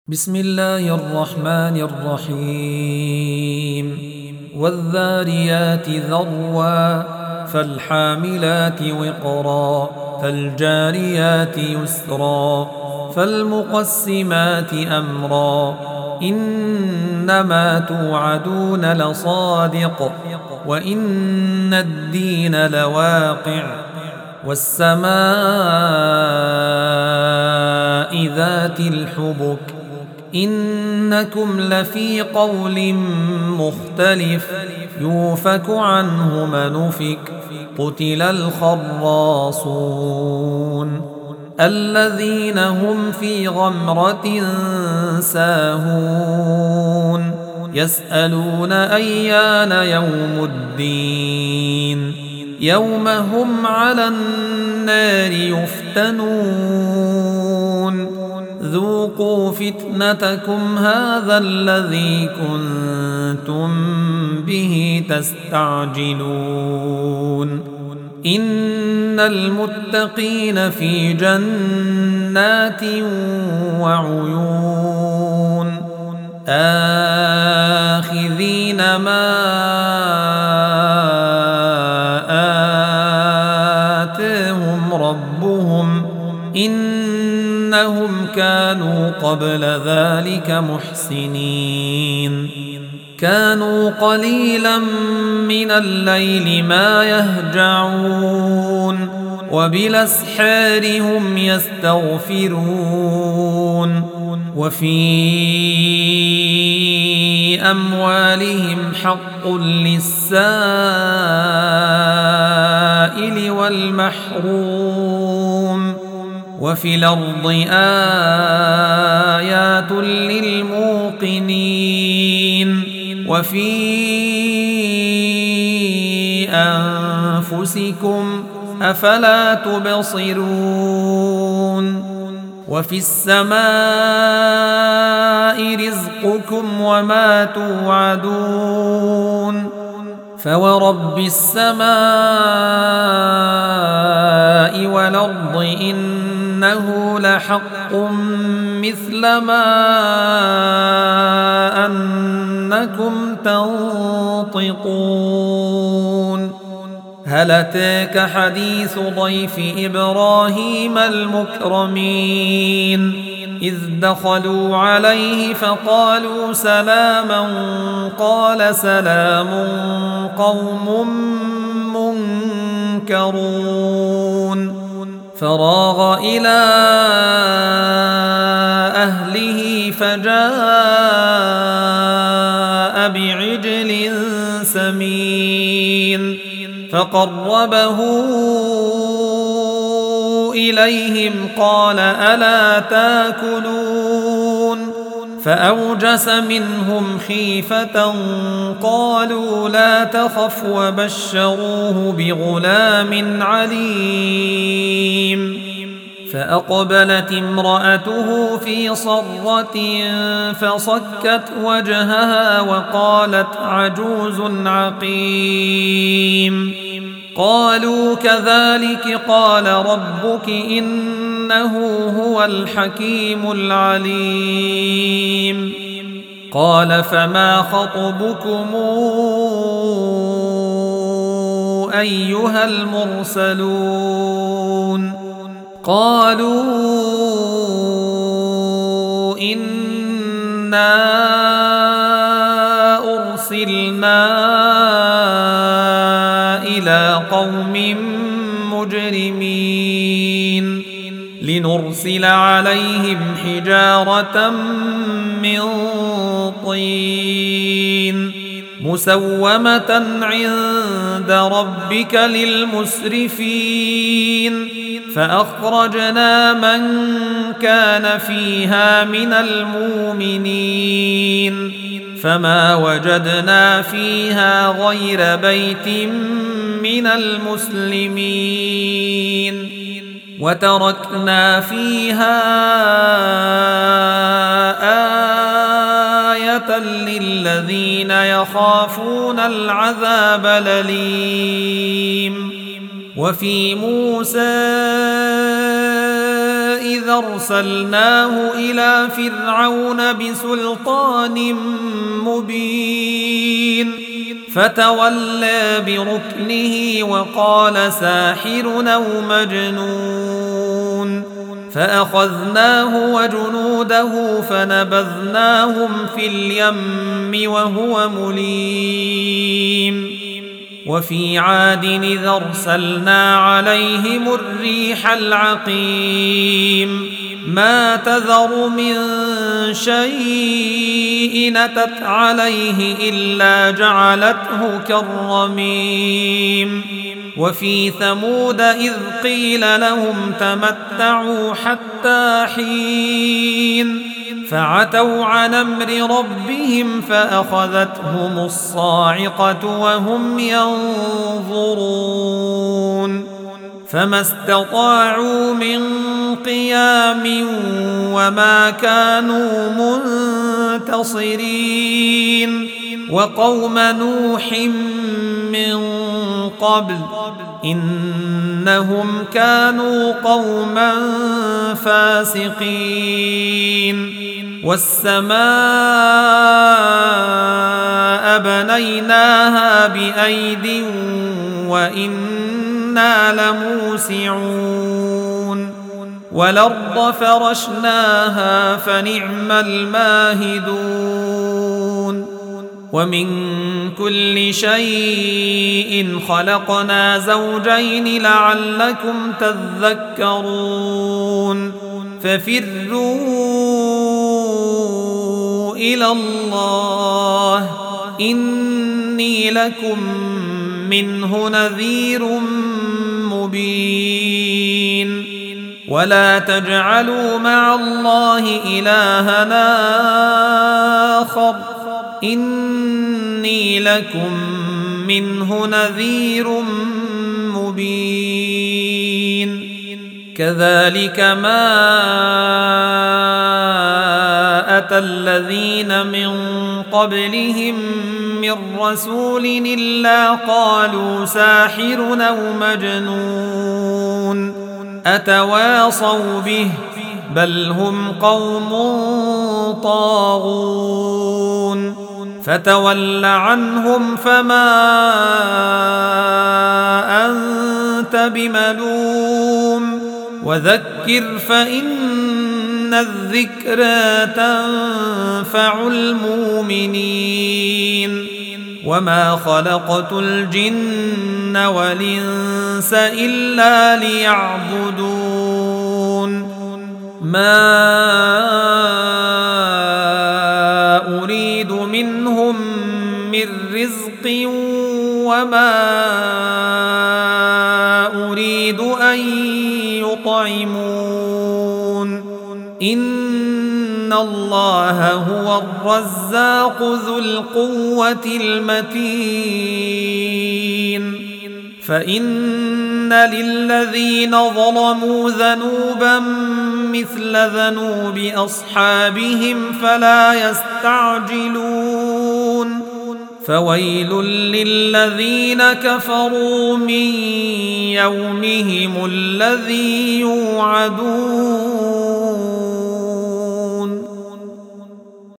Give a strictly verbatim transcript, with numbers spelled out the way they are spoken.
بسم الله الرحمن الرحيم والذاريات ذروا فالحاملات وقرا فالجاريات يسرا فالمقسمات أمرا إنما توعدون لصادق وإن الدين لواقع والسماء ذات الحبك إنكم لفي قول مختلف يوفك عنه من أفك قتل الخراصون الذين هم في غمرة ساهون يسألون أيان يوم الدين يوم هم على النار يفتنون ذوقوا فتنتكم هذا الذي كنتم به تستعجلون إن المتقين في جنات وعيون آخذين ما آتاهم ربهم إنهم كانوا قبل ذلك محسنين كانوا قليلا من الليل ما يهجعون وبالأسحار هم يستغفرون وفي أموالهم حق للسائل والمحروم وفي الأرض آيات للموقنين وفي أنفسكم أفلا تبصرون وفي السماء رزقكم وما توعدون فورب السماء والأرض إنه لحق مثل ما أنكم تنطقون هل أتاك حديث ضيف إبراهيم المكرمين إذ دخلوا عليه فقالوا سلاما قال سلام قوم منكرون فراغ إلى أهله فجاء بعجل سمين فقربه إليهم قال ألا تاكلون فأوجس منهم خيفة قالوا لا تخف وبشروه بغلام عليم فأقبلت امرأته في صرة فصكت وجهها وقالت عجوز عقيم قالوا كذلك قال ربك إنه هو الحكيم العليم قال فما خطبكم أيها المرسلون قالوا إنا أرسلنا إلى قوم مجرمين لنرسل عليهم حجارة من طين مسومة عند ربك للمسرفين فأخرجنا من كان فيها من المؤمنين فما وجدنا فيها غير بيت من المسلمين وتركنا فيها آية للذين يخافون العذاب الأليم وفي موسى إذ أرسلناه إلى فرعون بسلطان مبين فتولى بركنه وقال ساحر أو مجنون فأخذناه وجنوده فنبذناهم في اليم وهو مليم وفي عاد إذ أرسلنا عليهم الريح العقيم ما تذر من شيء أتت عليه إلا جعلته كالرميم وفي ثمود إذ قيل لهم تمتعوا حتى حين فعتوا عن أمر ربهم فأخذتهم الصاعقة وهم ينظرون فما استطاعوا من قيام وما كانوا منتصرين وقوم نوح من قبل إنهم كانوا قوما فاسقين والسماء بنيناها بأيد وإنا لموسعون والأرض فرشناها فنعم الماهدون ومن كل شيء خلقنا زوجين لعلكم تذكرون ففروا إلى الله إني لكم منه نذير مبين ولا تجعلوا مع الله إلهنا آخر إني لكم منه نذير مبين كذلك ما أتى الذين من قبلهم من رسول إلا قالوا ساحر أو مجنون أتواصوا به بل هم قوم طاغون فتول عنهم فما أنت بملوم وذكر فإن الذكرى تنفع المؤمنين وما خلقت الجن والإنس إلا ليعبدون ما أريد منهم من رزق وما أريد أن يطعمون إن الله هو الرزاق ذو القوة المتين فإن للذين ظلموا ذنوبا مثل ذنوب أصحابهم فلا يستعجلون فويل للذين كفروا من يومهم الذي يوعدون